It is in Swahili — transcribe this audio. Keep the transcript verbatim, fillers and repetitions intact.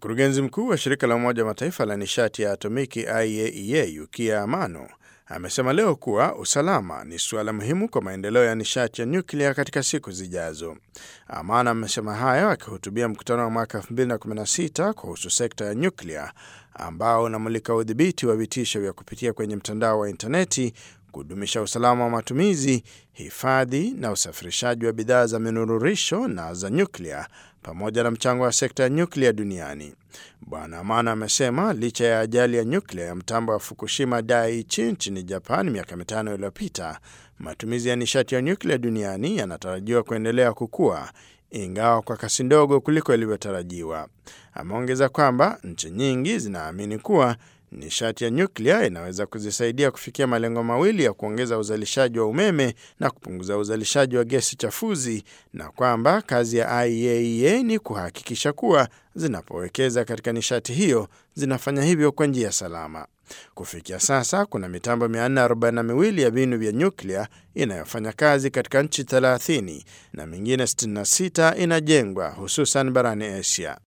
Mkurugenzi mkuu wa shirika la Umoja wa Mataifa la nishati ya atomiki I A E A Yukiya Amano amesema leo kuwa usalama ni suala muhimu kwa maendeleo ya nishati ya nyuklia katika siku zijazo. Amano amesema hayo akihutubia mkutano wa mwaka elfu mbili na kumi na sita kuhusu sekta ya nyuklia ambao unamulika udhibiti wa vitisho vya kupitia kwenye mtandao wa interneti, kudumisha usalama wa matumizi, hifadhi na usafirishaji wa bidhaa za minururisho na za nyuklia, pamoja na mchango wa sekta ya nyuklia duniani. Bwana Amano amesema licha ya ajali ya nyuklia ya mtambo wa Fukushima Daiichi nchini Japan miaka mitano iliyopita, matumizi ya nishati ya nyuklia duniani yanatarajiwa kuendelea kukua, ingawa kwa kasi ndogo kuliko ilivyotarajiwa. Ameongeza kwamba nchi nyingi zinaamini kuwa nishati ya nyuklia inaweza kuzisaidia kufikia malengo mawili ya kuongeza uzalishaji wa umeme na kupunguza uzalishaji wa gesi chafuzi, na kwamba kazi ya I A E A ni kuhakikisha kuwa zinapowekeza katika nishati hiyo zinafanya hivyo kwa njia salama. Kufikia sasa kuna mitambo mia nne arobaini na miwili ya vinu vya nyuklia inayofanya kazi katika nchi thelathini na mingine sitini na sita inajengwa hususan barani Asia.